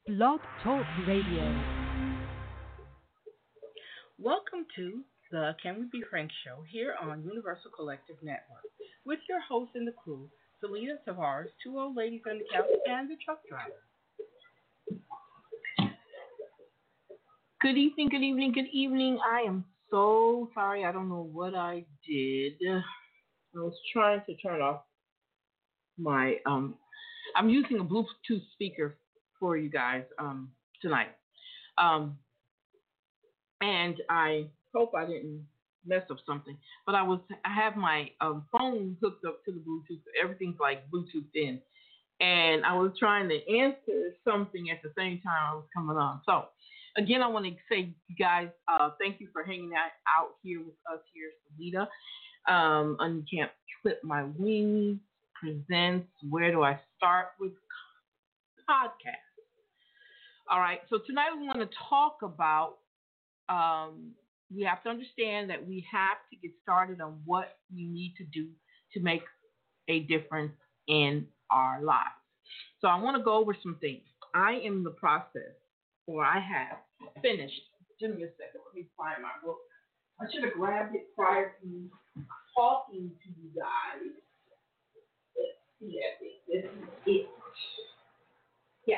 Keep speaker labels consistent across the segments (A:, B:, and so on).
A: Blog Talk Radio.
B: Welcome to the Can We Be Frank show here on Universal Collective Network with your host and the crew, Selena Tavares, two old ladies on the couch, and the truck driver. Good evening, good evening, good evening. I am so sorry. I don't know what I did. I was trying to turn off my I'm using a Bluetooth speaker for you guys tonight. And I hope I didn't mess up something. But I have my phone hooked up to the Bluetooth. Everything's like Bluetoothed in. And I was trying to answer something at the same time I was coming on. So again, I want to say, you guys, thank you for hanging out here with us here, Salida. On You Can't Clip My Wings presents Where Do I Start with Podcast. All right, so tonight we want to talk about, we have to understand that we have to get started on what we need to do to make a difference in our lives. So I want to go over some things. I am in the process, or I have finished. Give me a second. Let me find my book. I should have grabbed it prior to talking to you guys. Let's see. I think this is it. Yeah.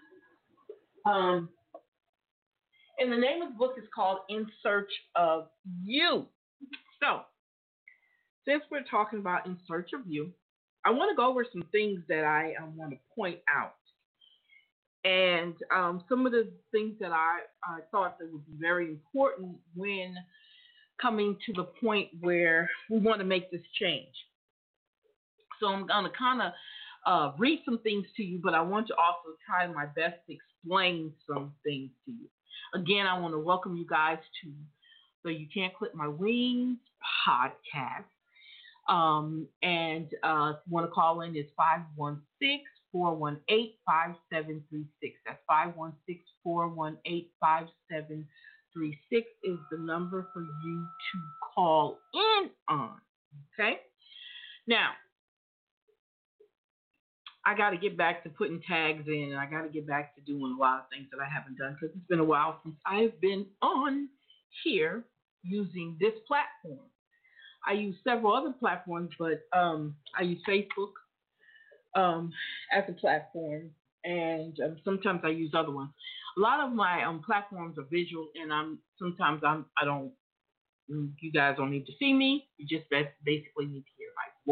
B: And the name of the book is called In Search of You. So, since we're talking about In Search of You, I want to go over some things that I want to point out. And some of the things that I thought that would be very important when coming to the point where we want to make this change. So I'm going to kind of read some things to you, but I want to also try my best to explain some things to you. Again, I want to welcome you guys to the You Can't Clip My Wings podcast. And if you want to call in, it's 516-418-5736. That's 516-418-5736 is the number for you to call in on. Okay? Now, I got to get back to putting tags in, and I got to get back to doing a lot of things that I haven't done because it's been a while since I've been on here using this platform. I use several other platforms, but I use Facebook as a platform, and sometimes I use other ones. A lot of my platforms are visual, and I don't. You guys don't need to see me. You just basically need to hear my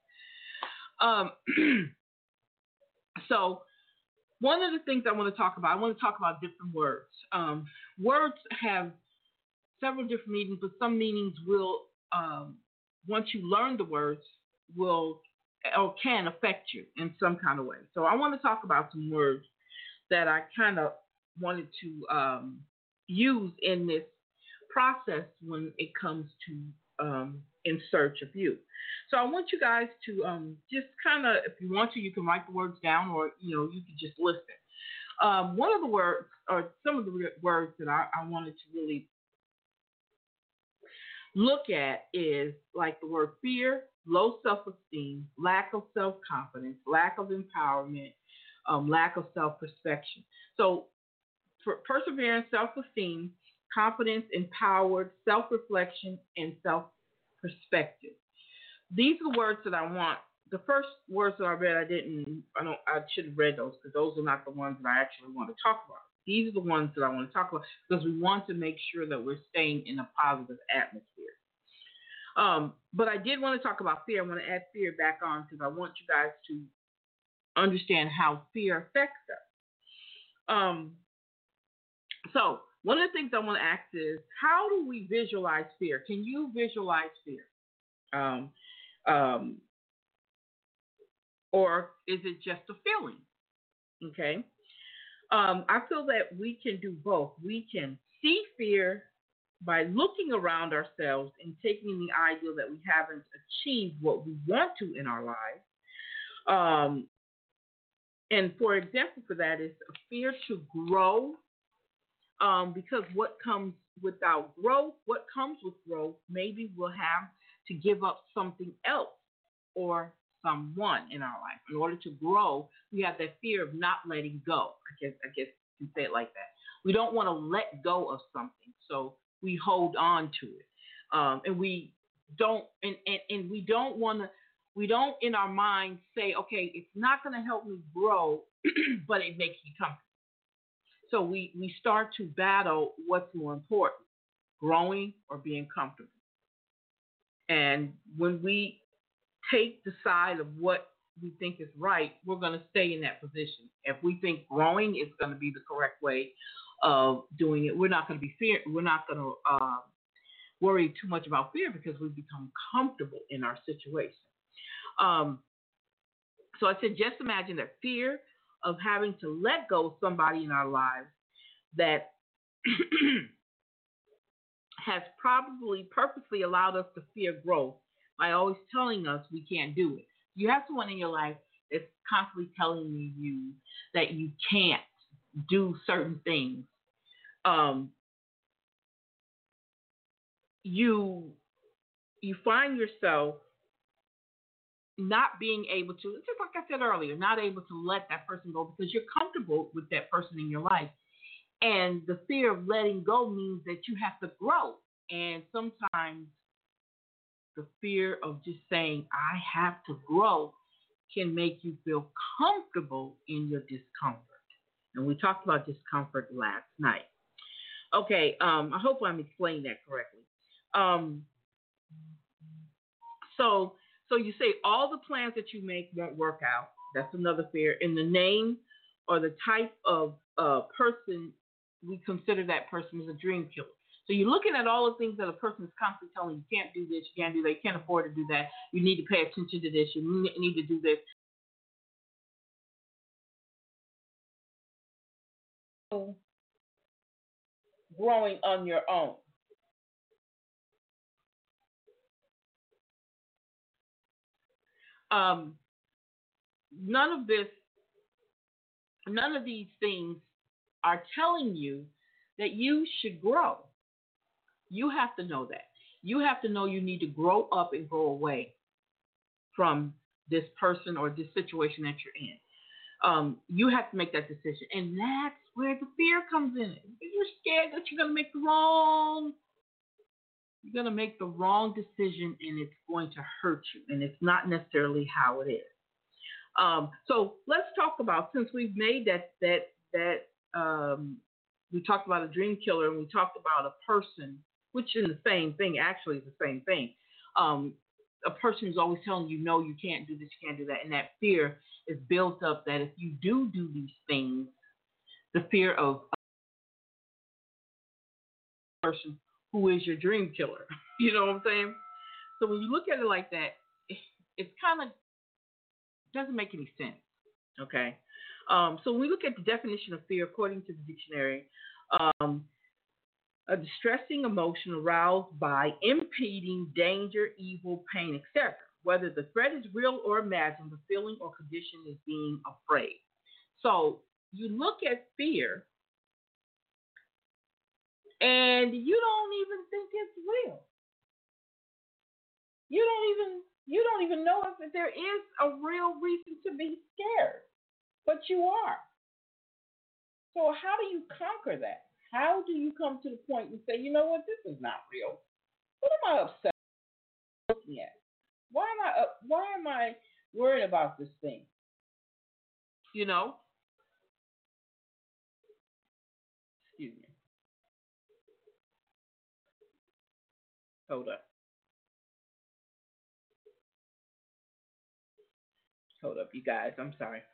B: voice. So one of the things I want to talk about different words. Words have several different meanings, but some meanings will, once you learn the words, will or can affect you in some kind of way. So I want to talk about some words that I kind of wanted to use in this process when it comes to In Search of You. So I want you guys to just kind of, if you want to, you can write the words down, or you can just listen. One of the words, or some of the words that I wanted to really look at is like the word fear, low self-esteem, lack of self-confidence, lack of empowerment, lack of self-perception. So for perseverance, self-esteem, confidence, empowered, self-reflection, and self-perspective. These are the words that I want. The first words that I read, I should have read those because those are not the ones that I actually want to talk about. These are the ones that I want to talk about because we want to make sure that we're staying in a positive atmosphere. But I did want to talk about fear. I want to add fear back on because I want you guys to understand how fear affects us. So one of the things I want to ask is, how do we visualize fear? Can you visualize fear? Or is it just a feeling? Okay. I feel that we can do both. We can see fear by looking around ourselves and taking the ideal that we haven't achieved what we want to in our lives. And for example, for that is a fear to grow. Because what comes with growth, maybe we'll have to give up something else or someone in our life. In order to grow, we have that fear of not letting go. I guess you can say it like that. We don't want to let go of something, so we hold on to it, and we don't, and we don't want to. We don't in our mind say, okay, it's not going to help me grow, but it makes me comfortable. So we start to battle what's more important, growing or being comfortable. And when we take the side of what we think is right, we're going to stay in that position. If we think growing is going to be the correct way of doing it, we're not going to be fear. We're not going to worry too much about fear because we become comfortable in our situation. So I said, just imagine that fear of having to let go of somebody in our lives that has probably purposely allowed us to fear growth by always telling us we can't do it. You have someone in your life that's constantly telling you that you can't do certain things. You find yourself not being able to, just like I said earlier, not able to let that person go because you're comfortable with that person in your life. And the fear of letting go means that you have to grow. And sometimes the fear of just saying, I have to grow, can make you feel comfortable in your discomfort. And we talked about discomfort last night. Okay, I hope I'm explaining that correctly. So you say all the plans that you make won't work out. That's another fear. In the name or the type of person, we consider that person as a dream killer. So you're looking at all the things that a person is constantly telling you, can't do this, you can't do that, you can't afford to do that, you need to pay attention to this, you need to do this. Growing on your own. None of these things are telling you that you should grow. You have to know that. You have to know you need to grow up and grow away from this person or this situation that you're in. You have to make that decision. And that's where the fear comes in. You're scared that you're going to make the wrong decision and it's going to hurt you. And it's not necessarily how it is. So let's talk about, since we've made that we talked about a dream killer and we talked about a person, which is the same thing, actually is the same thing. A person who's always telling you, no, you can't do this, you can't do that. And that fear is built up that if you do these things, the fear of a person who is your dream killer. You know what I'm saying? So when you look at it like that, it's kind of doesn't make any sense. Okay. So when we look at the definition of fear, according to the dictionary, a distressing emotion aroused by impending danger, evil, pain, etc. Whether the threat is real or imagined, the feeling or condition is being afraid. So you look at fear and you don't even think it's real. You don't even know if there is a real reason to be scared, but you are. So how do you conquer that? How do you come to the point and say, you know what, this is not real? What am I upset looking at? Why am I worried about this thing? You know? Excuse me. Hold up. Hold up, you guys. I'm sorry.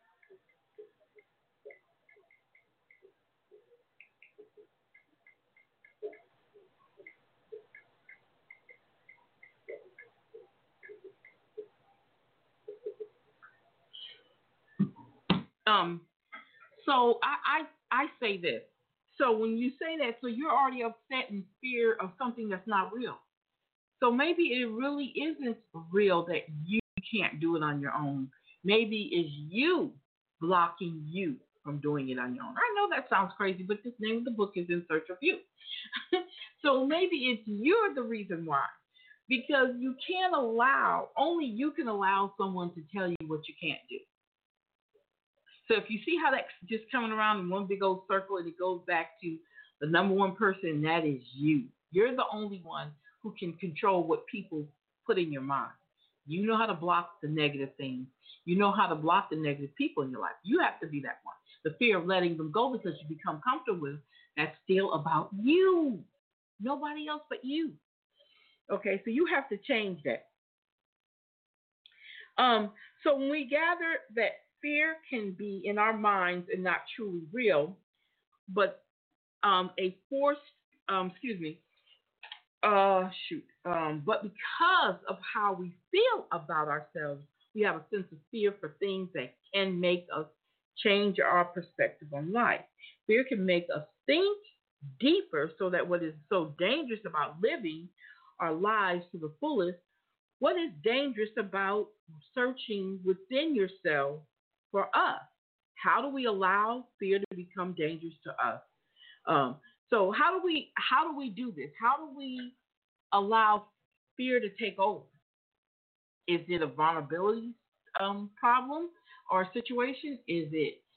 B: So I say this. So when you say that, so you're already upset and fear of something that's not real. So maybe it really isn't real that you can't do it on your own. Maybe it's you blocking you from doing it on your own. I know that sounds crazy, but the name of the book is In Search of You. So maybe it's you're the reason why. because you can't allow, only you can allow someone to tell you what you can't do. So if you see how that's just coming around in one big old circle and it goes back to the number one person, and that is you. You're the only one who can control what people put in your mind. You know how to block the negative things. You know how to block the negative people in your life. You have to be that one. The fear of letting them go because you become comfortable with, that's still about you. Nobody else but you. Okay, so you have to change that. So when we gather that fear can be in our minds and not truly real, but a forced, excuse me, but because of how we feel about ourselves, we have a sense of fear for things that can make us change our perspective on life. Fear can make us think deeper so that what is so dangerous about living our lives to the fullest, what is dangerous about searching within yourself for us? How do we allow fear to become dangerous to us? So how do we do this? How do we allow fear to take over? Is it a vulnerability problem or situation? Is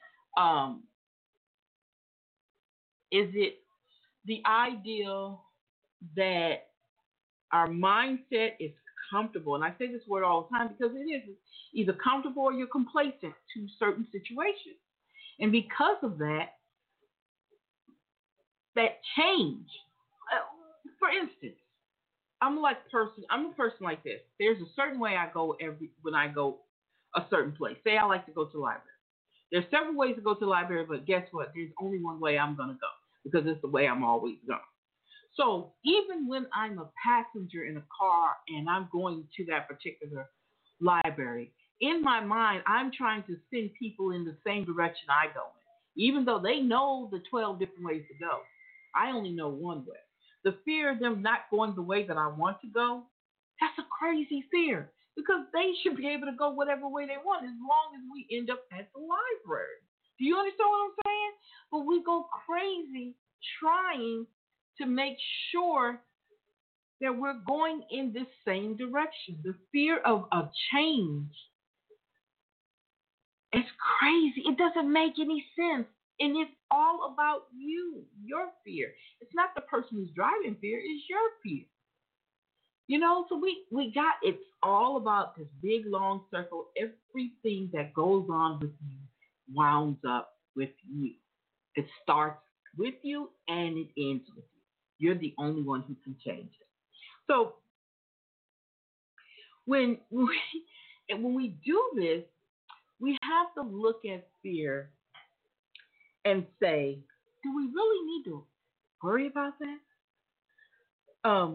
B: it the idea that our mindset is comfortable? And I say this word all the time because it is either comfortable or you're complacent to certain situations. And because of that change, for instance, I'm a person like this. There's a certain way I go when I go a certain place. Say I like to go to the library. There's several ways to go to the library, but guess what? There's only one way I'm going to go because it's the way I'm always going. So even when I'm a passenger in a car and I'm going to that particular library, in my mind, I'm trying to send people in the same direction I go in. Even though they know the 12 different ways to go, I only know one way. The fear of them not going the way that I want to go, that's a crazy fear because they should be able to go whatever way they want as long as we end up at the library. Do you understand what I'm saying? But we go crazy trying to make sure that we're going in this same direction. The fear of a change is crazy. It doesn't make any sense. And it's all about you, your fear. It's not the person who's driving fear, it's your fear. So it's all about this big, long circle. Everything that goes on with you wounds up with you. It starts with you and it ends with you. You're the only one who can change it. So when we do this, we have to look at fear and say, do we really need to worry about that?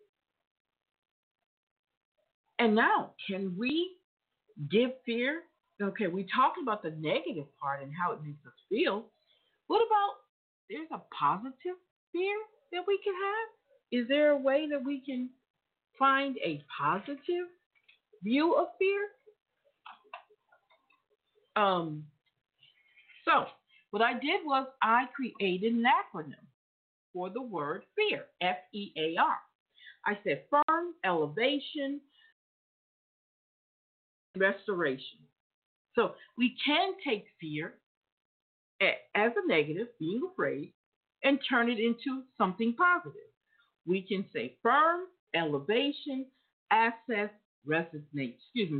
B: And now, can we give fear? Okay, we talked about the negative part and how it makes us feel. What about there's a positive fear that we can have? Is there a way that we can find a positive view of fear? So what I did was I created an acronym for the word fear, FEAR. I said firm, elevation, restoration. So we can take fear as a negative, being afraid, and turn it into something positive. We can say firm, elevation, access, restoration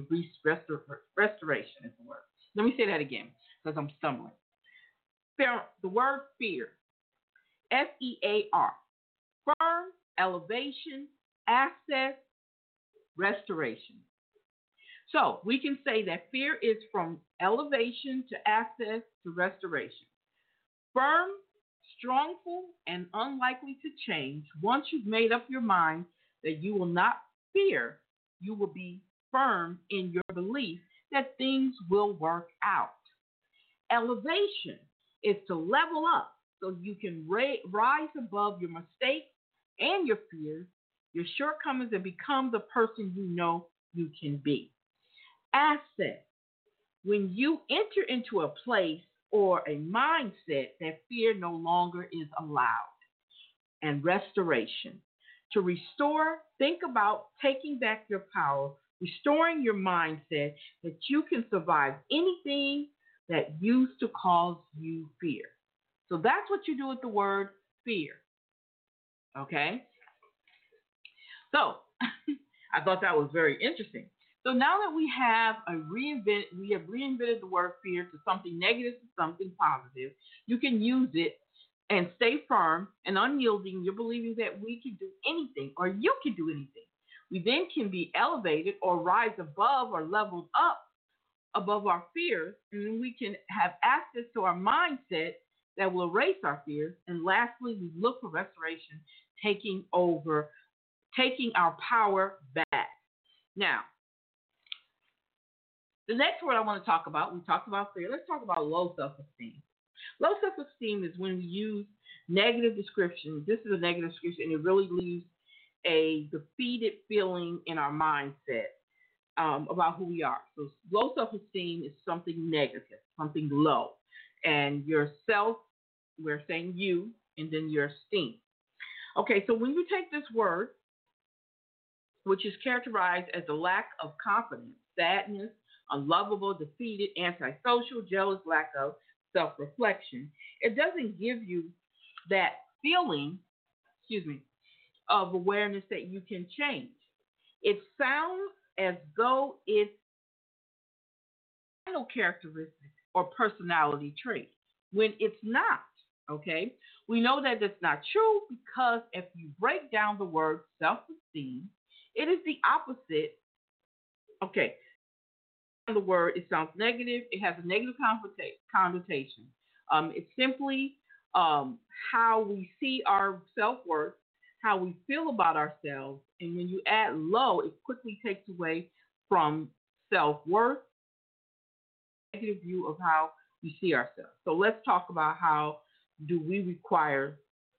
B: is the word. Let me say that again because I'm stumbling. The word fear, FEAR, firm, elevation, access, restoration. So we can say that fear is from elevation to access to restoration. Firm, strongful, and unlikely to change. Once you've made up your mind that you will not fear, you will be firm in your belief that things will work out. Elevation is to level up so you can rise above your mistakes and your fears, your shortcomings, and become the person you know you can be. Asset, when you enter into a place or a mindset that fear no longer is allowed. And restoration, To restore, think about taking back your power, restoring your mindset that you can survive anything that used to cause you fear. So that's what you do with the word fear. Okay? So I thought that was very interesting. So now that we have reinvented the word fear to something negative to something positive, you can use it and stay firm and unyielding. You're believing that we can do anything or you can do anything. We then can be elevated or rise above or leveled up above our fears, and then we can have access to our mindset that will erase our fears. And lastly, we look for restoration, taking our power back. Now, the next word I want to talk about, we talked about fear. Let's talk about low self-esteem. Low self-esteem is when we use negative description. This is a negative description, and it really leaves a defeated feeling in our mindset about who we are. So low self-esteem is something negative, something low. And your self, we're saying you, and then your esteem. Okay, so when you take this word, which is characterized as a lack of confidence, sadness, unlovable, defeated, antisocial, jealous, lack of self-reflection, it doesn't give you that feeling, of awareness that you can change. It sounds as though it's a final characteristic or personality trait when it's not. Okay, we know that it's not true because if you break down the word self-esteem, it is the opposite. Okay, the word, it sounds negative. It has a negative connotation. It's simply how we see our self-worth, how we feel about ourselves, and when you add low, it quickly takes away from self-worth, negative view of how we see ourselves. So let's talk about how do we acquire,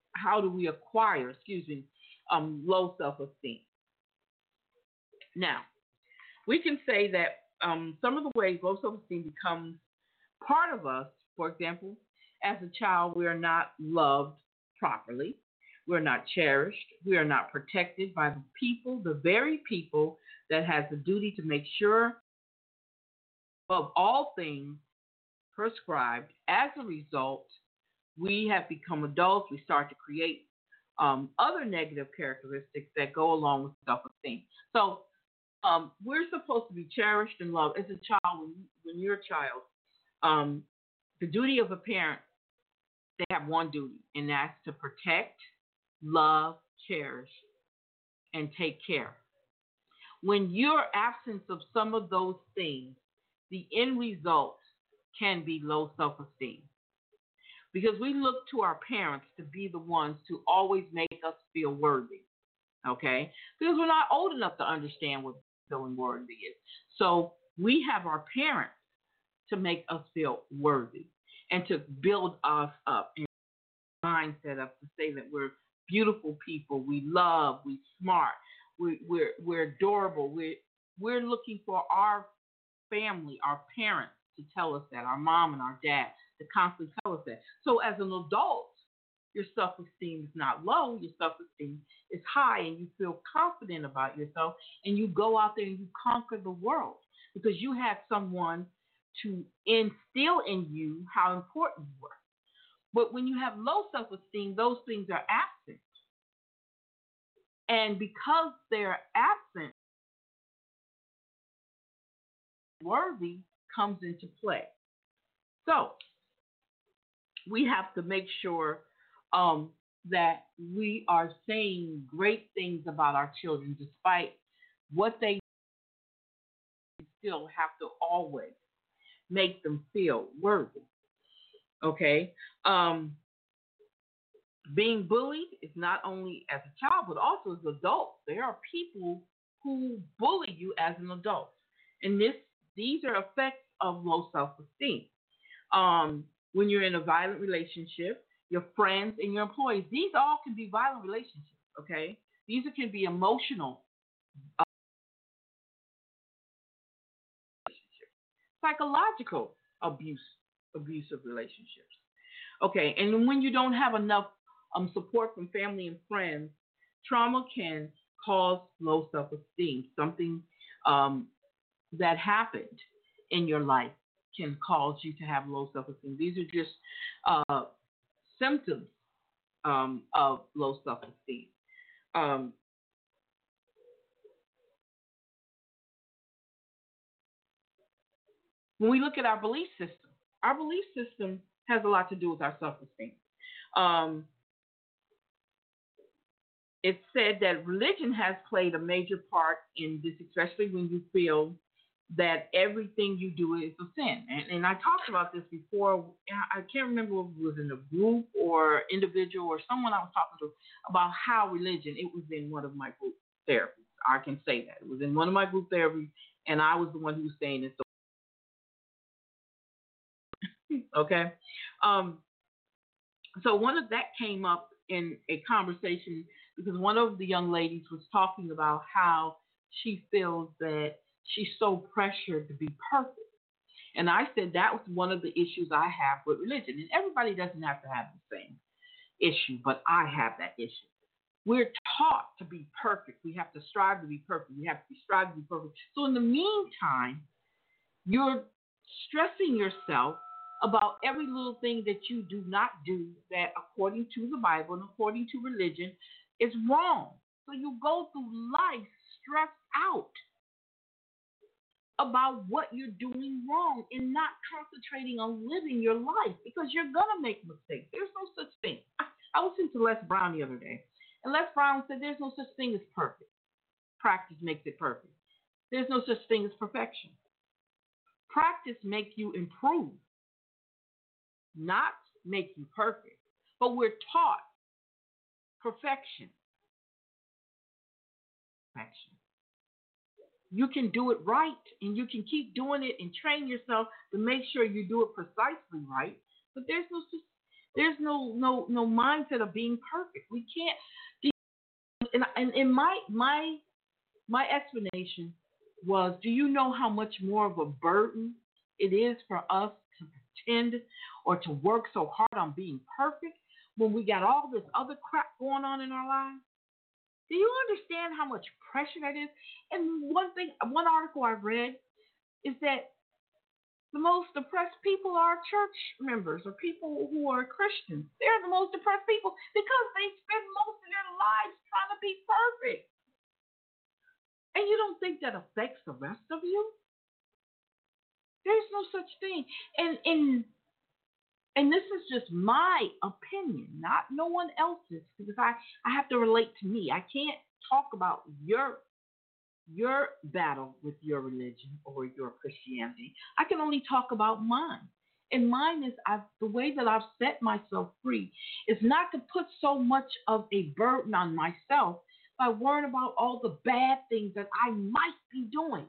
B: low self-esteem. Now, we can say that some of the ways low self-esteem becomes part of us, for example, as a child, we are not loved properly. We're not cherished. We are not protected by the very people that has the duty to make sure of all things prescribed. As a result, we have become adults. We start to create other negative characteristics that go along with self-esteem. So we're supposed to be cherished and loved. As a child, when you're a child, the duty of a parent, they have one duty, and that's to protect, love, cherish, and take care. When you're absent of some of those things, the end result can be low self-esteem. Because we look to our parents to be the ones to always make us feel worthy. Okay? Because we're not old enough to understand what feeling worthy is. So we have our parents to make us feel worthy and to build us up and mindset up to say that we're beautiful people, we love, we smart, we're adorable. We're looking for our family, our parents to tell us that, our mom and our dad to constantly tell us that. So as an adult, your self-esteem is not low, your self-esteem is high, and you feel confident about yourself, and you go out there and you conquer the world because you have someone to instill in you how important you are. But when you have low self-esteem, those things are absent. And because they're absent, worthy comes into play. So we have to make sure that we are saying great things about our children despite what they still have to always make them feel worthy. Okay? Being bullied is not only as a child, but also as adults. There are people who bully you as an adult. And these are effects of low self-esteem. When you're in a violent relationship, your friends and your employees, these all can be violent relationships, okay? These can be emotional relationships, psychological abusive relationships. Okay, and when you don't have enough support from family and friends Trauma can cause low self-esteem. Something um, that happened in your life can cause you to have low self-esteem. These are just uh, symptoms of low self-esteem. Um, when we look at our belief system has a lot to do with our self-esteem. Um, it's said that religion has played a major part in this, especially when you feel that everything you do is a sin. And I talked about this before. I can't remember if it was in a group or individual or someone I was talking to about how religion, it was in one of my group therapies. I can say that. It was in one of my group therapies, and I was the one who was saying it. Okay. Um, so one of that came up in a conversation because one of the young ladies was talking about how she feels that she's so pressured to be perfect. And I said that was one of the issues I have with religion. And everybody doesn't have to have the same issue, but I have that issue. We're taught to be perfect. We have to strive to be perfect. We have to strive to be perfect. So in the meantime, you're stressing yourself about every little thing that you do not do that according to the Bible and according to religion is wrong. So you go through life stressed out about what you're doing wrong and not concentrating on living your life because you're going to make mistakes. There's no such thing. I listened to Les Brown the other day, and Les Brown said there's no such thing as perfect. Practice makes it perfect. There's no such thing as perfection. Practice makes you improve, not make you perfect. But we're taught perfection. Perfection. You can do it right, and you can keep doing it and train yourself to make sure you do it precisely right. But there's no mindset of being perfect. We can't. And my explanation was, do you know how much more of a burden it is for us to pretend or to work so hard on being perfect when we got all this other crap going on in our lives? Do you understand how much pressure that is? And one article I read is that the most depressed people are church members or people who are Christians. They're the most depressed people because they spend most of their lives trying to be perfect. And you don't think that affects the rest of you? There's no such thing. And this is just my opinion, not no one else's, because I have to relate to me. I can't talk about your battle with your religion or your Christianity. I can only talk about mine. And mine is the way that I've set myself free is not to put so much of a burden on myself by worrying about all the bad things that I might be doing.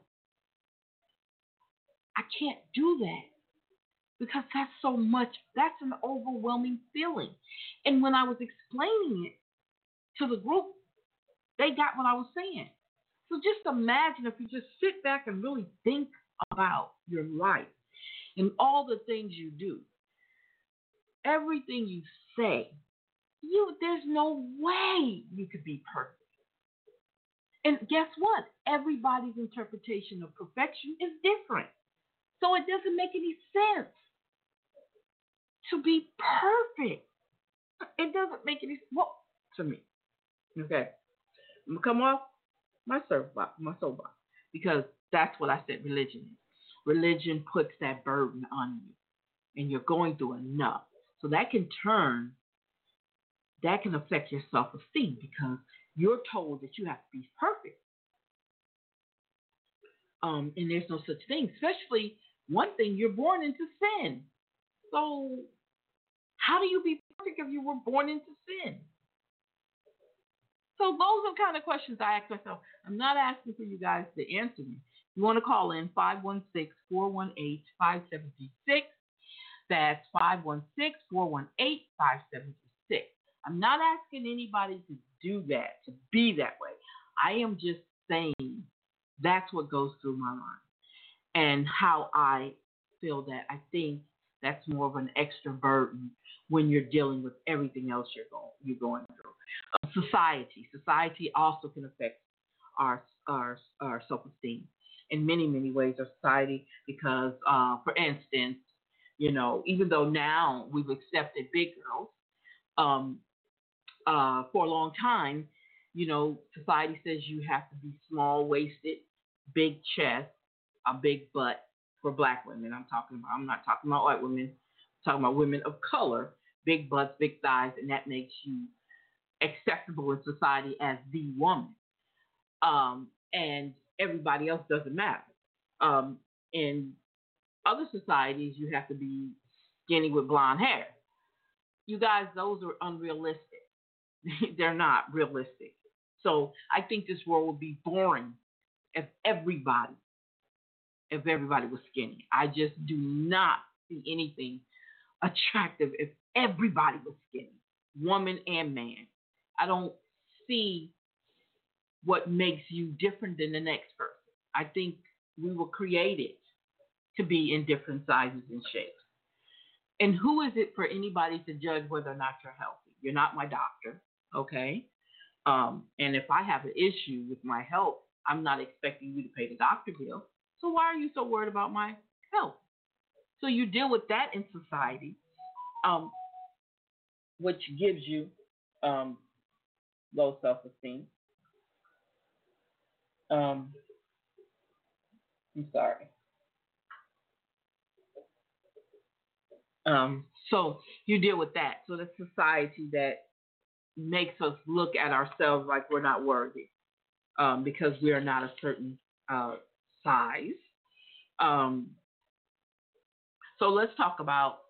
B: I can't do that because that's an overwhelming feeling. And when I was explaining it to the group, they got what I was saying. So just imagine if you just sit back and really think about your life and all the things you do, everything you say, there's no way you could be perfect. And guess what? Everybody's interpretation of perfection is different. So it doesn't make any sense to be perfect. It doesn't make any sense to me. Okay. I'm going to come off my soapbox, because that's what I said religion is. Religion puts that burden on you, and you're going through enough. So that can affect your self-esteem because you're told that you have to be perfect. And there's no such thing, especially one thing, you're born into sin. So how do you be perfect if you were born into sin? So those are the kind of questions I ask myself. I'm not asking for you guys to answer me. You want to call in 516-418-5736. That's 516-418-5736. I'm not asking anybody to do that, to be that way. I am just saying that's what goes through my mind and how I feel that I think That's more of an extra burden when you're dealing with everything else you're going through. Society also can affect our self-esteem in many ways. Our society, because for instance, even though now we've accepted big girls, um, for a long time, society says you have to be small waisted, big chest, a big butt for black women. I'm not talking about white women. I'm talking about women of color, big butts, big thighs, and that makes you acceptable in society as the woman. And everybody else doesn't matter. In other societies, you have to be skinny with blonde hair. You guys, those are unrealistic. They're not realistic. So I think this world would be boring if everybody was skinny. I just do not see anything attractive if everybody was skinny, woman and man. I don't see what makes you different than the next person. I think we were created to be in different sizes and shapes. And who is it for anybody to judge whether or not you're healthy? You're not my doctor, okay? And if I have an issue with my health, I'm not expecting you to pay the doctor bill. So why are you so worried about my health? So you deal with that in society, which gives you low self-esteem. I'm sorry. So you deal with that. So the society that makes us look at ourselves like we're not worthy because we are not a certain size. So let's talk about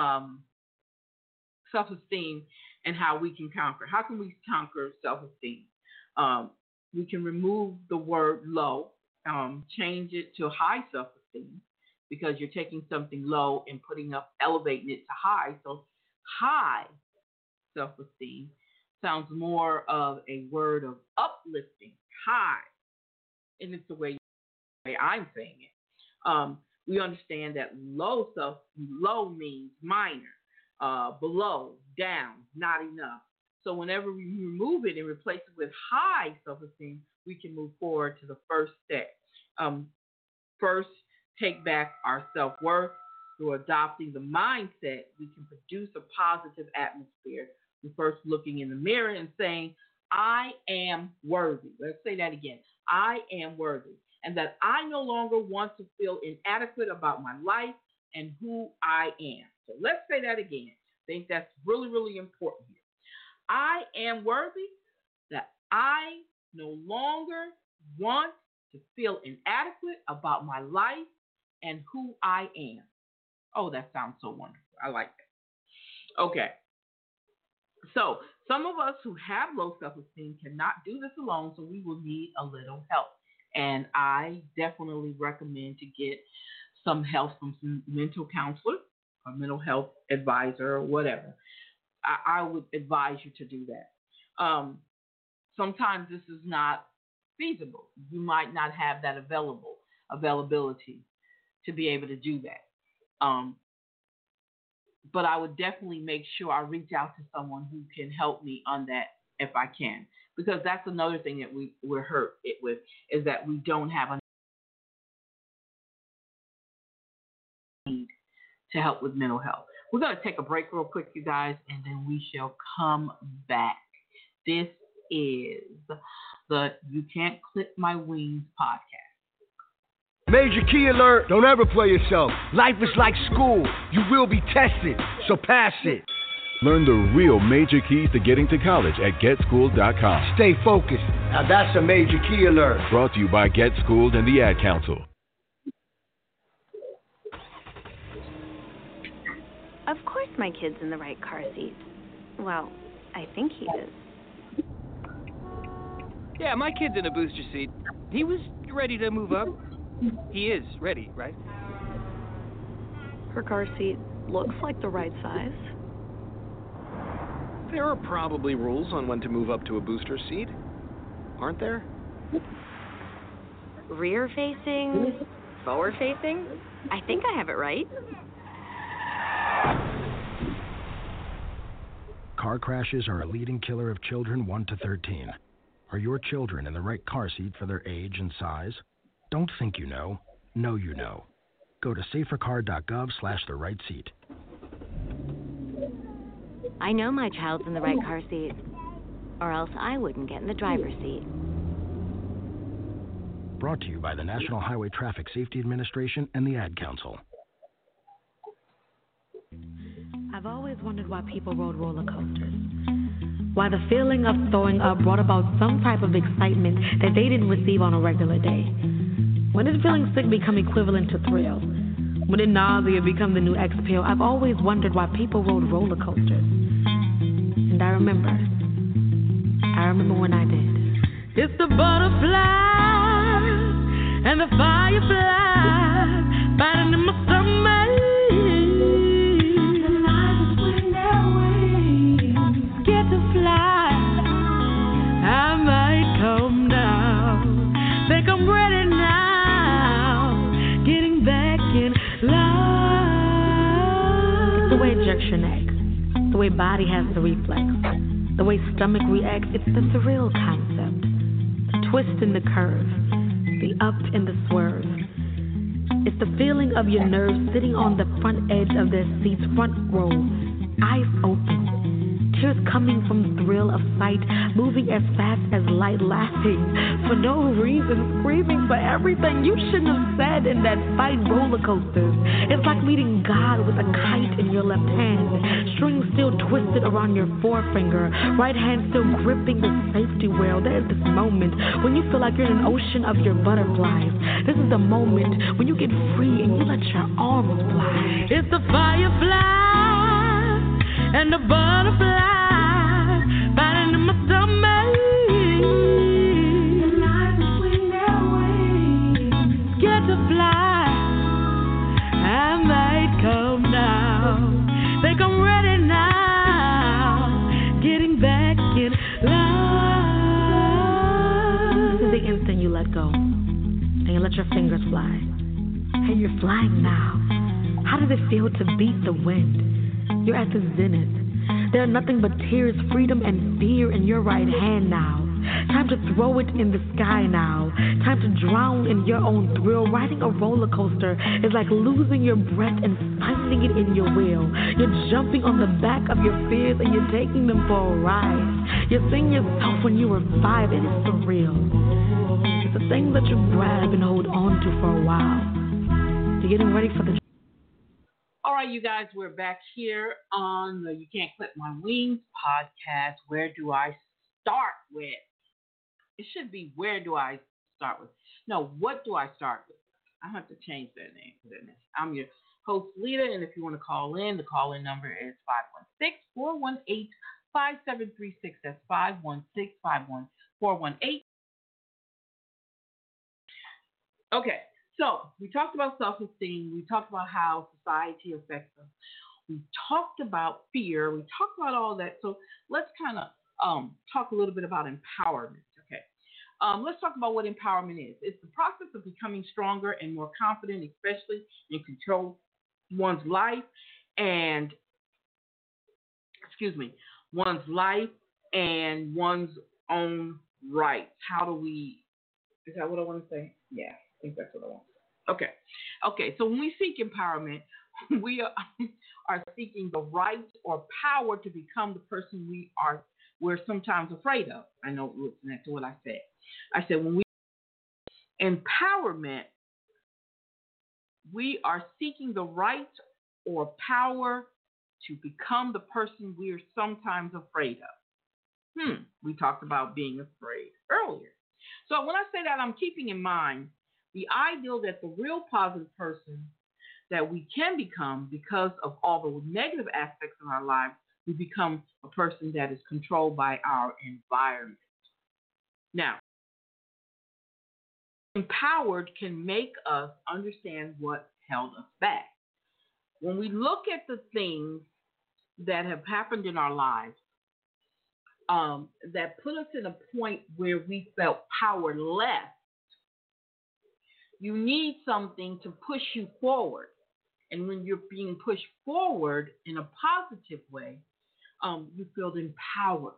B: self-esteem and how we can conquer. How can we conquer self-esteem? We can remove the word low, change it to high self-esteem, because you're taking something low and elevating it to high. So high self-esteem sounds more of a word of uplifting, high, and it's the way I'm saying it. We understand that low means minor, below, down, not enough. So whenever we remove it and replace it with high self-esteem, we can move forward to the first step. First, take back our self-worth. Through adopting the mindset, we can produce a positive atmosphere. We're first looking in the mirror and saying, I am worthy. Let's say that again. I am worthy. And that I no longer want to feel inadequate about my life and who I am. So let's say that again. I think that's really, really important here. I am worthy, that I no longer want to feel inadequate about my life and who I am. Oh, that sounds so wonderful. I like that. Okay. So some of us who have low self-esteem cannot do this alone, so we will need a little help. And I definitely recommend to get some help from some mental counselor, a mental health advisor, or whatever. I would advise you to do that. Sometimes this is not feasible. You might not have that availability to be able to do that. But I would definitely make sure I reach out to someone who can help me on that if I can. Because that's another thing that we're hurt with, is that we don't have a need to help with mental health. We're going to take a break real quick, you guys, and then we shall come back. This is the You Can't Clip My Wings podcast.
C: Major key alert. Don't ever play yourself. Life is like school. You will be tested, so pass it.
D: Learn the real major keys to getting to college at GetSchooled.com.
C: Stay focused. Now that's a major key alert.
D: Brought to you by Get Schooled and the Ad Council.
E: Of course my kid's in the right car seat. Well, I think he is.
F: Yeah, my kid's in a booster seat. He was ready to move up. He is ready, right?
G: Her car seat looks like the right size.
F: There are probably rules on when to move up to a booster seat, aren't there?
E: Rear facing, forward facing. I think I have it right.
H: car crashes are a leading killer of children 1 to 13. Are your children in the right car seat for their age and size? Don't think you know. Know you know. Go to safercar.gov/the-right-seat.
I: I know my child's in the right car seat, or else I wouldn't get in the driver's seat.
H: Brought to you by the National Highway Traffic Safety Administration and the Ad Council.
G: I've always wondered why people rode roller coasters. Why the feeling of throwing up brought about some type of excitement that they didn't receive on a regular day. When did feeling sick become equivalent to thrill? When did nausea become the new exhale? I've always wondered why people rode roller coasters. And I remember when I did. It's the butterfly and the firefly fighting in my stomach. The light between their wings get to fly. I might come down. Think I'm ready now. Getting back in line. It's the way it jerks your neck. The way body has the reflex. The way stomach reacts. It's the surreal concept. The twist and the curve. The up and the swerve. It's the feeling of your nerves sitting on the front edge of their seats, front row, eyes open, tears coming from thrill of sight, moving as fast as light, laughing for no reason, screaming for everything you shouldn't have said in that fight. Roller coasters. It's like meeting God with a kite in your left hand, string still twisted around your forefinger, right hand still gripping the safety rail. There's this moment when you feel like you're in an ocean of your butterflies. This is the moment when you get free and you let your arms fly. It's the firefly and the butterfly fighting in my stomach. The light between their wings get to fly. I might come down. Think I'm ready now. Getting back in line. This is the instant you let go and you let your fingers fly. And you're flying now. How does it feel to beat the wind? You're at the zenith. There are nothing but tears, freedom, and fear in your right hand now. Time to throw it in the sky now. Time to drown in your own thrill. Riding a roller coaster is like losing your breath and finding it in your will. You're jumping on the back of your fears and you're taking them for a ride. You're seeing yourself when you were 5 and it's surreal. It's a thing that you grab and hold on to for a while. You're getting ready for the...
B: All right, you guys, we're back here on the You Can't Clip My Wings podcast. Where do I start with? It should be where do I start with? No, what do I start with? I have to change that name. I'm your host, Lita, and if you want to call in, the call-in number is 516-418-5736. That's 516-51418. Okay. So we talked about self-esteem. We talked about how society affects us. We talked about fear. We talked about all that. So let's kind of talk a little bit about empowerment. Okay. Let's talk about what empowerment is. It's the process of becoming stronger and more confident, especially in control one's life and one's own rights. Is that what I want to say? Yeah, I think that's what I want to say. Okay. So when we seek empowerment, we are seeking the right or power to become the person we're sometimes afraid of. I know that's what I said. I said when we empowerment, we are seeking the right or power to become the person we are sometimes afraid of. We talked about being afraid earlier. So when I say that, I'm keeping in mind the ideal that the real positive person that we can become, because of all the negative aspects of our lives, we become a person that is controlled by our environment. Now, empowered can make us understand what held us back. When we look at the things that have happened in our lives that put us in a point where we felt powerless, you need something to push you forward. And when you're being pushed forward in a positive way, You feel empowered.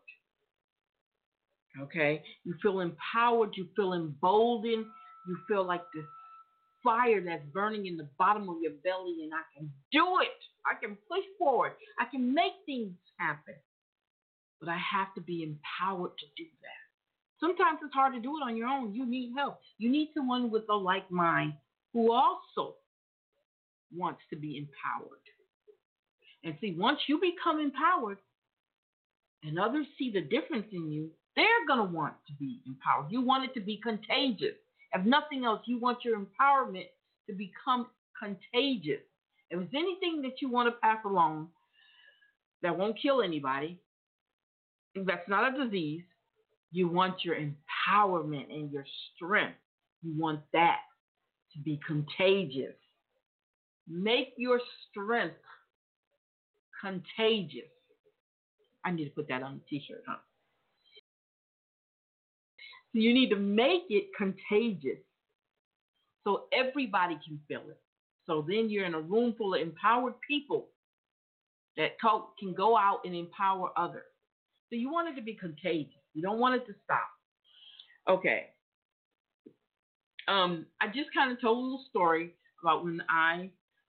B: Okay? You feel empowered. You feel emboldened. You feel like this fire that's burning in the bottom of your belly, and I can do it. I can push forward. I can make things happen. But I have to be empowered to do that. Sometimes it's hard to do it on your own. You need help. You need someone with a like mind who also wants to be empowered. And see, once you become empowered and others see the difference in you, they're going to want to be empowered. You want it to be contagious. If nothing else, you want your empowerment to become contagious. If there's anything that you want to pass along that won't kill anybody, that's not a disease, you want your empowerment and your strength. You want that to be contagious. Make your strength contagious. I need to put that on the t-shirt, huh? So you need to make it contagious so everybody can feel it. So then you're in a room full of empowered people that can go out and empower others. So you want it to be contagious. You don't want it to stop. Okay. I just kind of told a little story about when I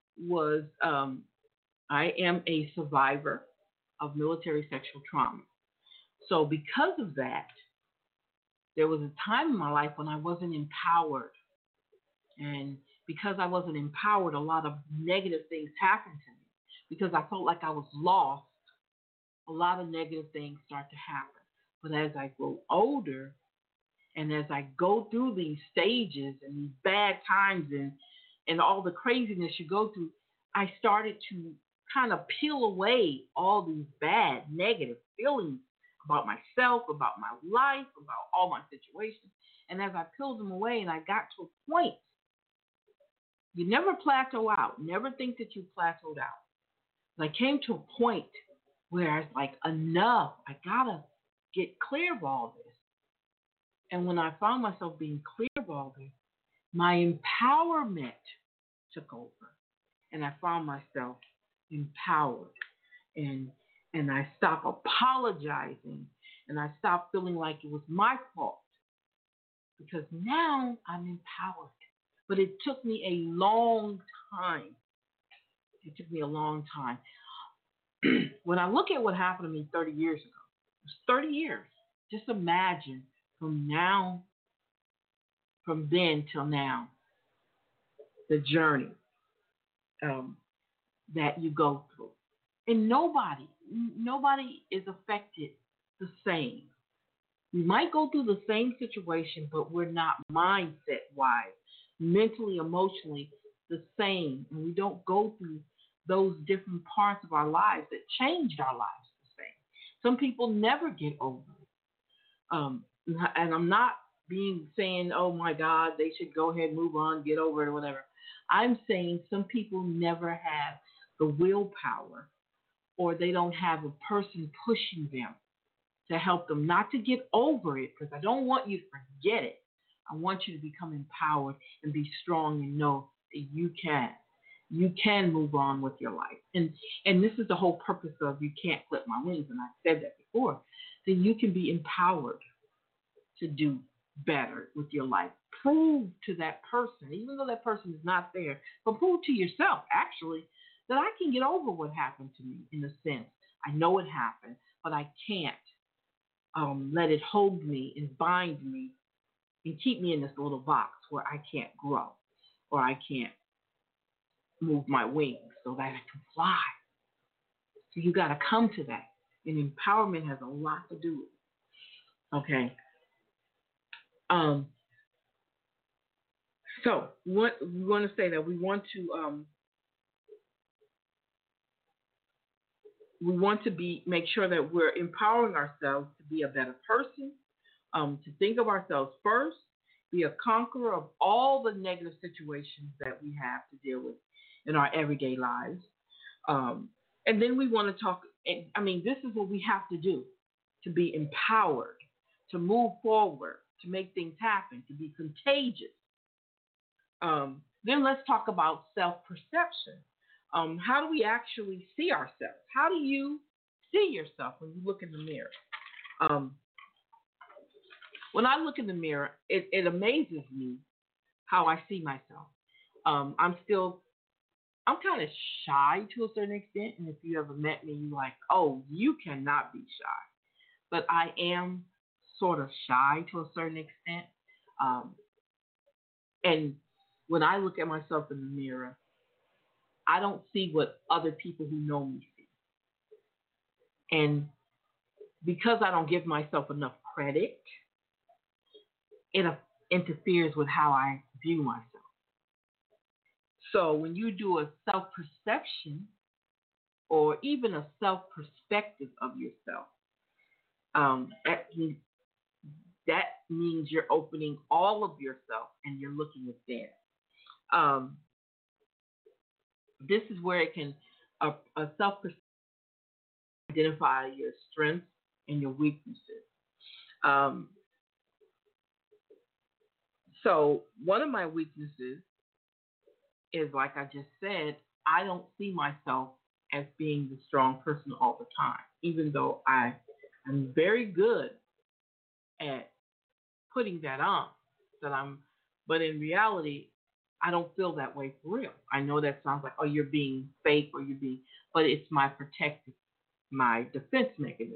B: am a survivor of military sexual trauma. So because of that, there was a time in my life when I wasn't empowered. And because I wasn't empowered, a lot of negative things happened to me. Because I felt like I was lost, a lot of negative things start to happen. But as I grow older, and as I go through these stages and these bad times and all the craziness you go through, I started to kind of peel away all these bad, negative feelings about myself, about my life, about all my situations. And as I peeled them away and I got to a point, you never plateau out. Never think that you plateaued out. But I came to a point where I was like, enough. I got to get clear of all this. And when I found myself being clear of all this, my empowerment took over. And I found myself empowered. And I stopped apologizing. And I stopped feeling like it was my fault. Because now I'm empowered. But it took me a long time. It took me a long time. When I look at what happened to me 30 years ago, it was 30 years. Just imagine from then till now, the journey that you go through. And nobody is affected the same. We might go through the same situation, but we're not mindset-wise, mentally, emotionally the same. And we don't go through those different parts of our lives that changed our lives the same. Some people never get over it. And I'm not saying, oh my God, they should go ahead, move on, get over it or whatever. I'm saying some people never have the willpower, or they don't have a person pushing them to help them not to get over it, because I don't want you to forget it. I want you to become empowered and be strong and know that you can move on with your life. And this is the whole purpose of You Can't Clip My Wings, and I said that before. That you can be empowered to do better with your life. Prove to that person, even though that person is not there, but prove to yourself, actually, that I can get over what happened to me in a sense. I know it happened, but I can't let it hold me and bind me and keep me in this little box where I can't grow or I can't move my wings so that I can fly. So you got to come to that. And empowerment has a lot to do with it. Okay. So what we want to say that we want to make sure that we're empowering ourselves to be a better person, to think of ourselves first, be a conqueror of all the negative situations that we have to deal with in our everyday lives. And then we want to talk, this is what we have to do to be empowered, to move forward, to make things happen, to be contagious. Then let's talk about self-perception. How do we actually see ourselves? How do you see yourself when you look in the mirror. When I look in the mirror, it amazes me how I see myself. I'm kind of shy to a certain extent, and if you ever met me, you're like, oh, you cannot be shy. But I am sort of shy to a certain extent. And when I look at myself in the mirror, I don't see what other people who know me see. And because I don't give myself enough credit, it interferes with how I view myself. So when you do a self-perception or even a self-perspective of yourself, that means you're opening all of yourself and you're looking within. This is where it can, a self-perception, identify your strengths and your weaknesses. So one of my weaknesses is, like I just said, I don't see myself as being the strong person all the time, even though I'm very good at putting that on. But in reality, I don't feel that way for real. I know that sounds like, oh, you're being fake but it's my defense mechanism.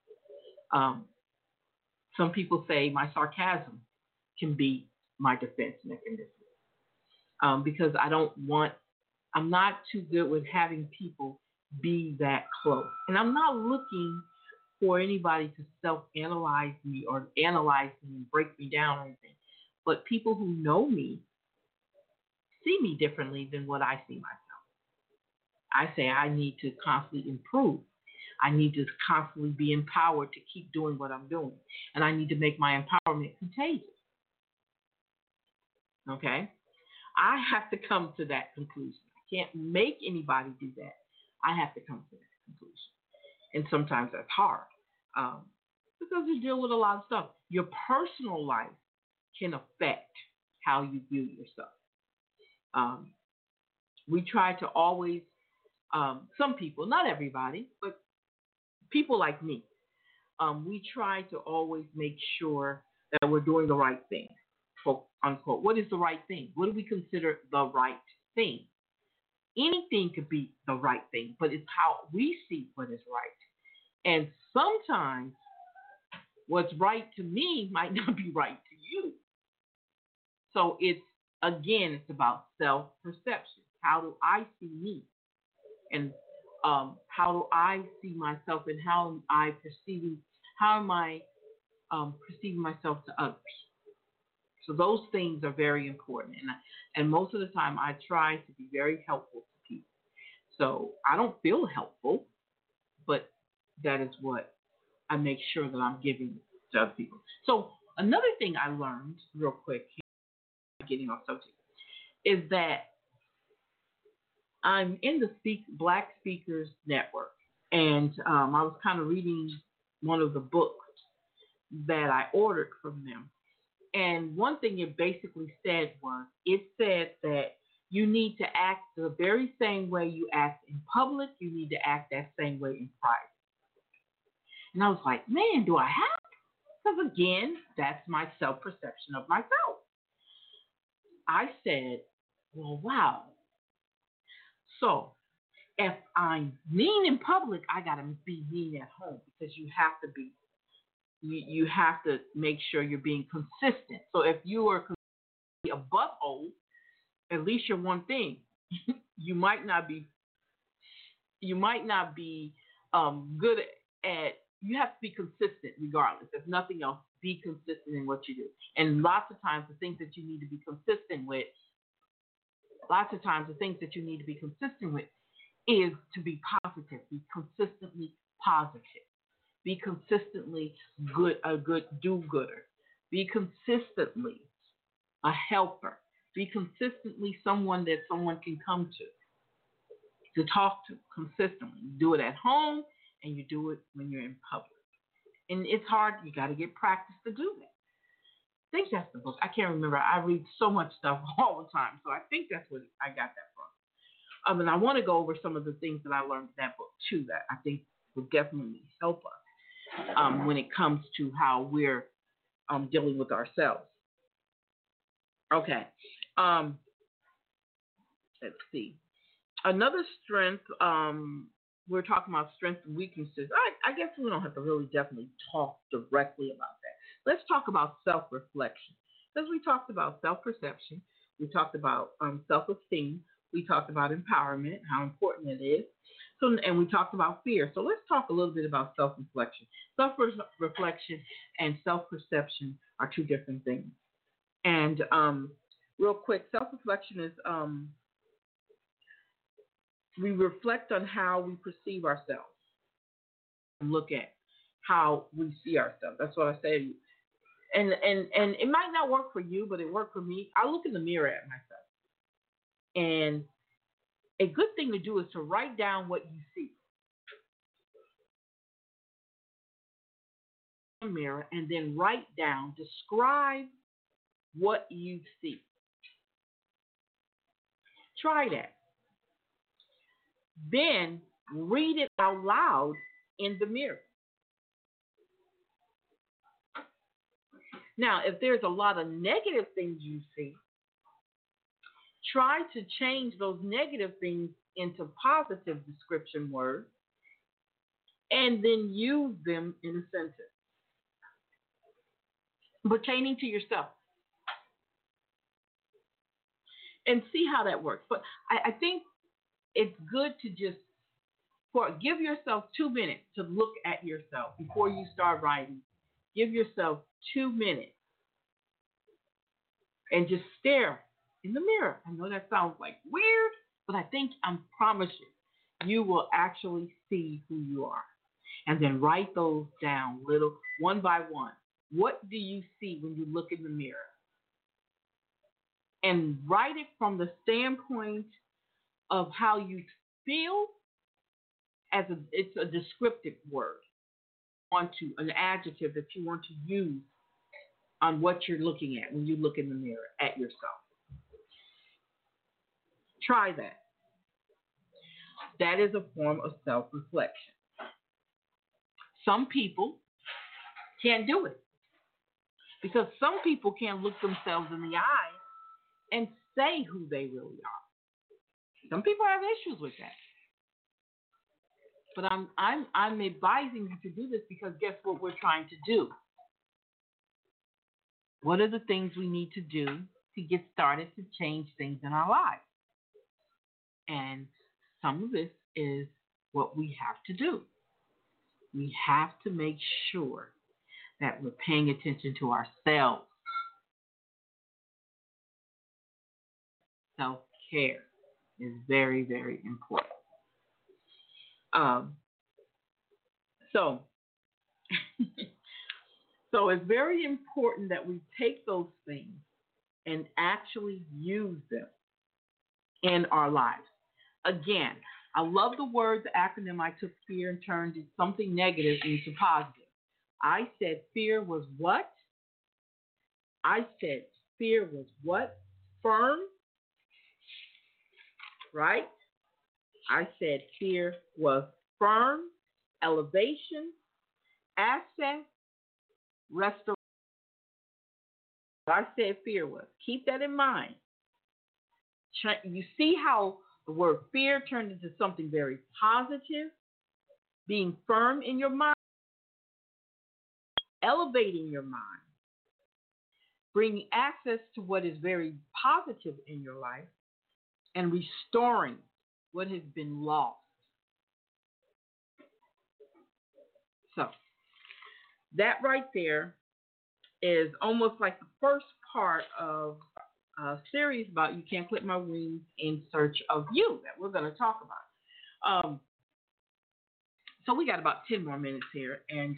B: Some people say my sarcasm can be my defense mechanism. Because I'm not too good with having people be that close. And I'm not looking for anybody to self-analyze me or analyze me and break me down or anything. But people who know me see me differently than what I see myself. I say I need to constantly improve. I need to constantly be empowered to keep doing what I'm doing. And I need to make my empowerment contagious. Okay? I have to come to that conclusion. I can't make anybody do that. I have to come to that conclusion. And sometimes that's hard because you deal with a lot of stuff. Your personal life can affect how you view yourself. We try to always, some people, not everybody, but people like me, we try to always make sure that we're doing the right thing. Quote, unquote. What is the right thing? What do we consider the right thing? Anything could be the right thing, but it's how we see what is right. And sometimes what's right to me might not be right to you. So it's about self-perception. How do I see me? And how do I see myself, and how am I perceiving myself to others? So those things are very important. And most of the time I try to be very helpful to people. So I don't feel helpful, but that is what I make sure that I'm giving to other people. So another thing I learned real quick, getting off subject, is that I'm in the Black Speakers Network. And I was kind of reading one of the books that I ordered from them. And one thing it basically said that you need to act the very same way you act in public, you need to act that same way in private. And I was like, man, do I have to? Because again, that's my self-perception of myself. I said, well, wow. So if I'm mean in public, I got to be mean at home, because you have to be. You have to make sure you're being consistent. So if you are a butthole, at least you're one thing. You might not be good at. You have to be consistent regardless. If nothing else, be consistent in what you do. And lots of times the things that you need to be consistent with. Is to be positive. Be consistently positive. Be consistently a good do-gooder. Be consistently a helper. Be consistently someone that someone can come to talk to consistently. You do it at home, and you do it when you're in public. And it's hard. You got to get practice to do that. I think that's the book. I can't remember. I read so much stuff all the time, so I think that's what I got that from. And I want to go over some of the things that I learned in that book, too, that I think will definitely help us when it comes to how we're dealing with ourselves. Okay. Let's see. Another strength, we're talking about strengths and weaknesses. I guess we don't have to really definitely talk directly about that. Let's talk about self-reflection. Because we talked about self-perception, we talked about self-esteem, we talked about empowerment, how important it is, and we talked about fear. So let's talk a little bit about self-reflection. Self-reflection and self-perception are two different things. And real quick, self-reflection is we reflect on how we perceive ourselves and look at how we see ourselves. That's what I say. And it might not work for you, but it worked for me. I look in the mirror at myself. And a good thing to do is to write down what you see in the mirror, and then write down, describe what you see. Try that. Then read it out loud in the mirror. Now, if there's a lot of negative things you see, try to change those negative things into positive description words and then use them in a sentence pertaining to yourself. And see how that works. But I think it's good to just give yourself 2 minutes to look at yourself before you start writing. Give yourself 2 minutes and just stare in the mirror. I know that sounds like weird, but I promise you will actually see who you are. And then write those down one by one. What do you see when you look in the mirror? And write it from the standpoint of how you feel. It's a descriptive word. An adjective that you want to use on what you're looking at when you look in the mirror at yourself. Try that. That is a form of self-reflection. Some people can't do it because some people can't look themselves in the eye and say who they really are. Some people have issues with that. But I'm advising you to do this because guess what we're trying to do? What are the things we need to do to get started to change things in our lives? And some of this is what we have to do. We have to make sure that we're paying attention to ourselves. Self-care is very, very important. So it's very important that we take those things and actually use them in our lives. Again, I love the word, the acronym. I took fear and turned something negative into positive. I said fear was what? Firm, right? I said fear was firm, elevation, access, restoration. I said fear was. Keep that in mind. You see how the word fear turned into something very positive, being firm in your mind, elevating your mind, bringing access to what is very positive in your life, and restoring what has been lost. So that right there is almost like the first part of a series about You Can't Clip My Wings in Search of You that we're going to talk about. So we got about 10 more minutes here, and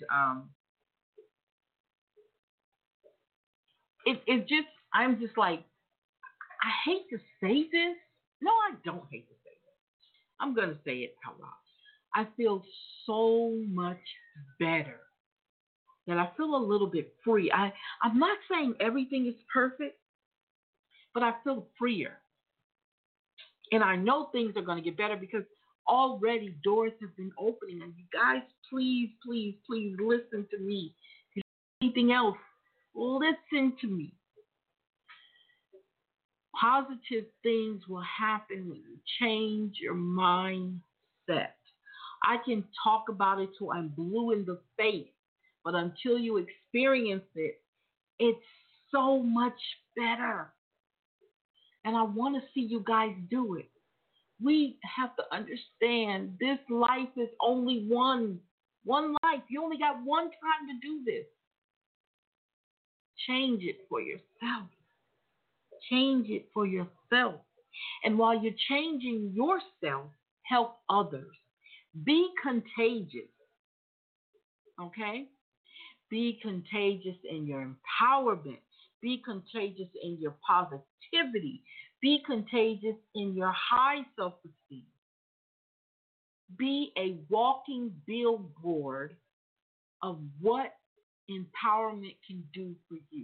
B: I'm just like, I hate to say this. No, I don't hate to say this. I'm going to say it out loud. I feel so much better. That I feel a little bit free. I'm not saying everything is perfect, but I feel freer. And I know things are going to get better because already doors have been opening. And you guys, please, please, please listen to me. If anything else, listen to me. Positive things will happen when you change your mindset. I can talk about it till I'm blue in the face, but until you experience it, it's so much better. And I want to see you guys do it. We have to understand this life is only one life. You only got one time to do this. Change it for yourself. Change it for yourself. And while you're changing yourself, help others. Be contagious. Okay? Be contagious in your empowerment. Be contagious in your positivity. Be contagious in your high self-esteem. Be a walking billboard of what empowerment can do for you.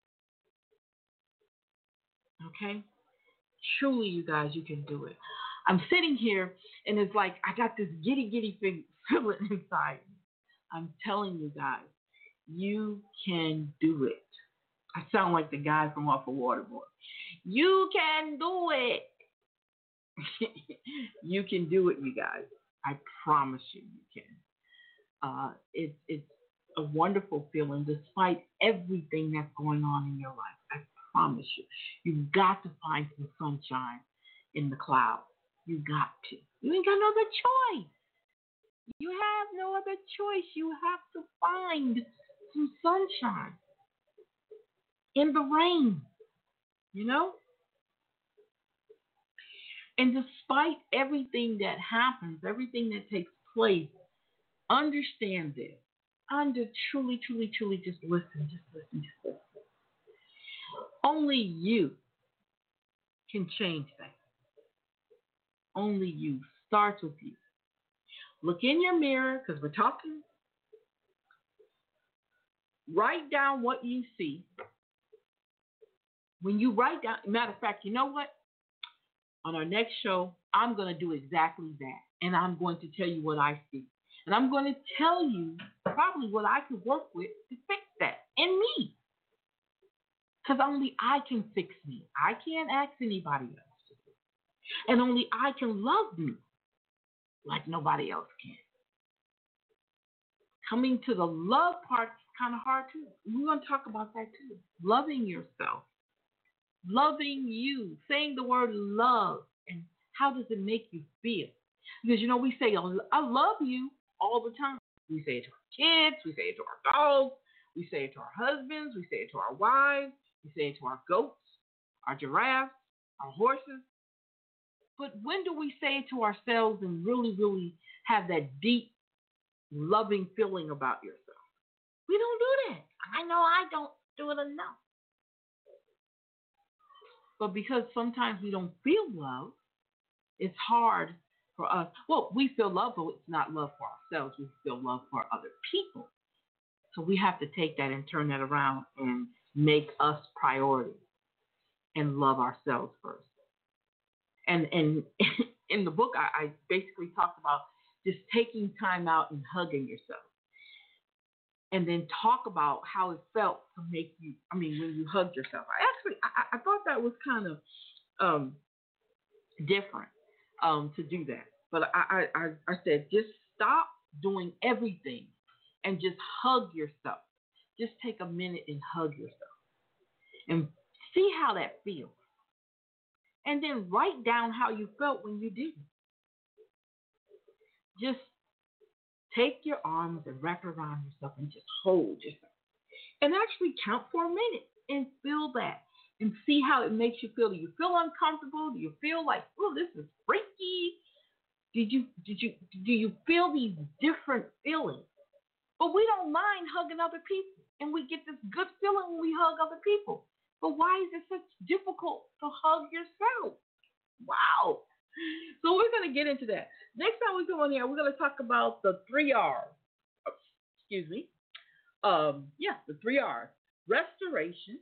B: Okay? Truly, you guys, you can do it. I'm sitting here, and it's like I got this giddy feeling inside me. I'm telling you guys, you can do it. I sound like the guy from Off of Waterboy. You can do it. You can do it, you guys. I promise you can. It's a wonderful feeling despite everything that's going on in your life. I promise you. You've got to find some sunshine in the clouds. You got to. You ain't got no other choice. You have no other choice. You have to find some sunshine in the rain, you know? And despite everything that happens, everything that takes place, understand this. Truly, just listen. Only you can change that. Only you. Starts with you. Look in your mirror, because we're talking. Write down what you see. When you write down, matter of fact, you know what? On our next show, I'm going to do exactly that. And I'm going to tell you what I see. And I'm going to tell you probably what I could work with to fix that in me. Because only I can fix me. I can't ask anybody else to do it. And only I can love me like nobody else can. Coming to the love part is kind of hard too. We're going to talk about that too. Loving yourself. Loving you. Saying the word love. And how does it make you feel? Because, you know, we say, I love you all the time. We say it to our kids. We say it to our dogs. We say it to our husbands. We say it to our wives. We say it to our goats, our giraffes, our horses. But when do we say it to ourselves and really, really have that deep, loving feeling about yourself? We don't do that. I know I don't do it enough. But because sometimes we don't feel love, it's hard for us. Well, we feel love, but it's not love for ourselves. We feel love for other people. So we have to take that and turn that around and make us priority and love ourselves first. And in the book, I basically talked about just taking time out and hugging yourself. And then talk about how it felt to make you, when you hugged yourself. I thought that was kind of different to do that. But I said, just stop doing everything and just hug yourself. Just take a minute and hug yourself. And see how that feels. And then write down how you felt when you did it. Just take your arms and wrap around yourself and just hold yourself. And actually count for a minute and feel that. And see how it makes you feel. Do you feel uncomfortable? Do you feel like, oh, this is freaky? Do you feel these different feelings? But we don't mind hugging other people. And we get this good feeling when we hug other people. But why is it such difficult to hug yourself? Wow. So we're going to get into that. Next time we come on here, we're going to talk about the 3 R's. Excuse me. The 3 R's. Restoration,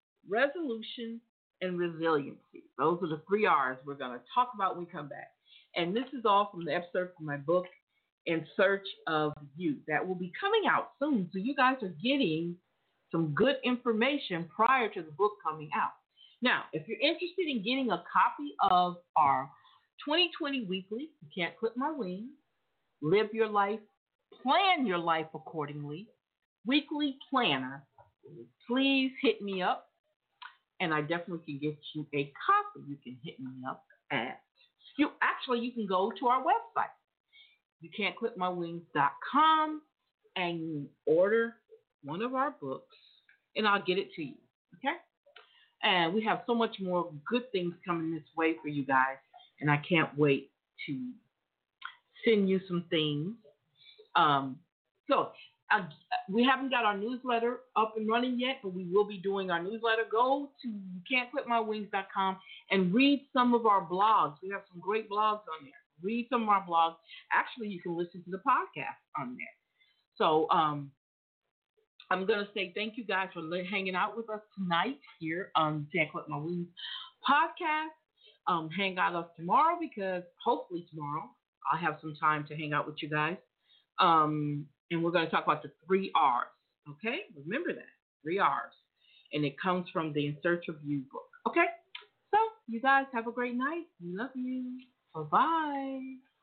B: resolution, and resiliency. Those are the 3 R's we're going to talk about when we come back. And this is all from the excerpt from my book, In Search of You, that will be coming out soon. So you guys are getting some good information prior to the book coming out. Now, if you're interested in getting a copy of our 2020 Weekly, You Can't Clip My Wings, Live Your Life, Plan Your Life Accordingly, Weekly Planner, please hit me up, and I definitely can get you a copy. You can hit me up at, you can go to our website, youcan'tclipmywings.com, and order one of our books, and I'll get it to you, okay? And we have so much more good things coming this way for you guys, and I can't wait to send you some things. We haven't got our newsletter up and running yet, but we will be doing our newsletter. Go to youcan'tclipmywings.com and read some of our blogs. We have some great blogs on there. Read some of our blogs. Actually, you can listen to the podcast on there. So I'm going to say thank you guys for hanging out with us tonight here on Can't Clip My Wings podcast. Hang out with us tomorrow, because hopefully tomorrow I'll have some time to hang out with you guys. And we're going to talk about the 3 R's, okay? Remember that, 3 R's. And it comes from the In Search of You book, okay? So you guys have a great night. We love you. Bye-bye.